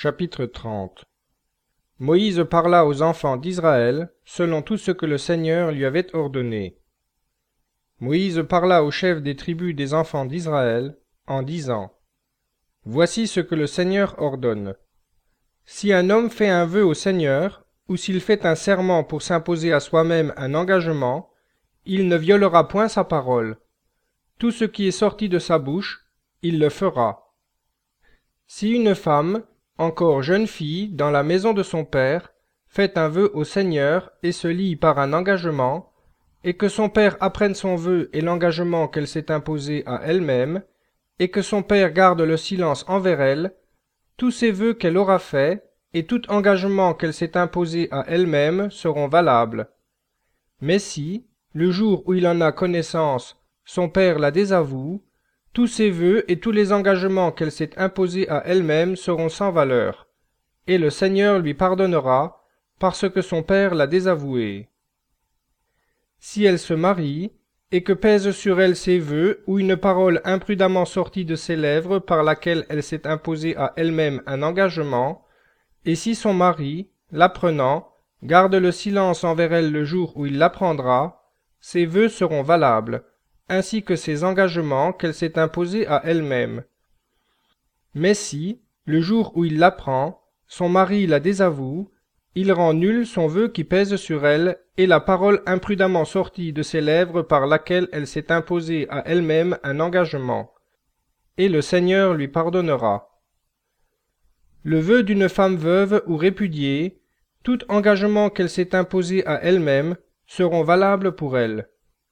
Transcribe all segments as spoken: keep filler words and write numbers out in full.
Chapitre trente. Moïse parla aux enfants d'Israël selon tout ce que le Seigneur lui avait ordonné. Moïse parla aux chefs des tribus des enfants d'Israël en disant : Voici ce que le Seigneur ordonne. Si un homme fait un vœu au Seigneur, ou s'il fait un serment pour s'imposer à soi-même un engagement, il ne violera point sa parole. Tout ce qui est sorti de sa bouche, il le fera. Si une femme, encore jeune fille, dans la maison de son père, fait un vœu au Seigneur et se lie par un engagement, et que son père apprenne son vœu et l'engagement qu'elle s'est imposé à elle-même, et que son père garde le silence envers elle, tous ces vœux qu'elle aura faits et tout engagement qu'elle s'est imposé à elle-même seront valables. Mais si, le jour où il en a connaissance, son père la désavoue, tous ses vœux et tous les engagements qu'elle s'est imposés à elle-même seront sans valeur, et le Seigneur lui pardonnera, parce que son père l'a désavouée. Si elle se marie, et que pèse sur elle ses vœux ou une parole imprudemment sortie de ses lèvres par laquelle elle s'est imposée à elle-même un engagement, et si son mari, l'apprenant, garde le silence envers elle le jour où il l'apprendra, ses vœux seront valables, ainsi que ses engagements qu'elle s'est imposés à elle-même. Mais si, le jour où il l'apprend, son mari la désavoue, il rend nul son vœu qui pèse sur elle et la parole imprudemment sortie de ses lèvres par laquelle elle s'est imposée à elle-même un engagement, et le Seigneur lui pardonnera. Le vœu d'une femme veuve ou répudiée, tout engagement qu'elle s'est imposé à elle-même, seront valables pour elle.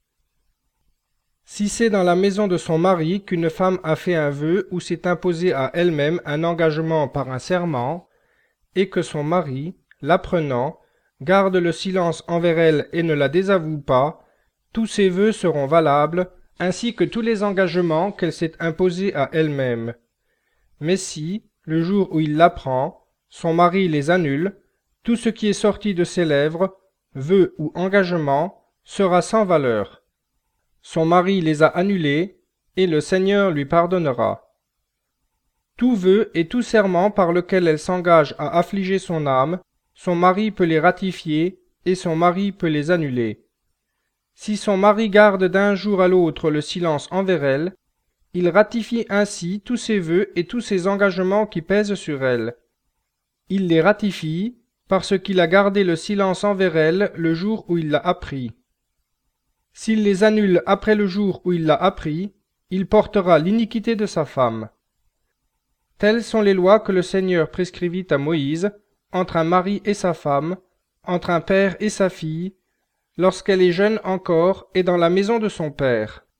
Si c'est dans la maison de son mari qu'une femme a fait un vœu ou s'est imposé à elle-même un engagement par un serment, et que son mari, l'apprenant, garde le silence envers elle et ne la désavoue pas, tous ses vœux seront valables, ainsi que tous les engagements qu'elle s'est imposés à elle-même. Mais si, le jour où il l'apprend, son mari les annule, tout ce qui est sorti de ses lèvres, vœu ou engagement, sera sans valeur. Son mari les a annulés, et le Seigneur lui pardonnera. Tout vœu et tout serment par lequel elle s'engage à affliger son âme, son mari peut les ratifier, et son mari peut les annuler. Si son mari garde d'un jour à l'autre le silence envers elle, il ratifie ainsi tous ses vœux et tous ses engagements qui pèsent sur elle. Il les ratifie parce qu'il a gardé le silence envers elle le jour où il l'a appris. S'il les annule après le jour où il l'a appris, il portera l'iniquité de sa femme. Telles sont les lois que le Seigneur prescrivit à Moïse, entre un mari et sa femme, entre un père et sa fille, lorsqu'elle est jeune encore et dans la maison de son père.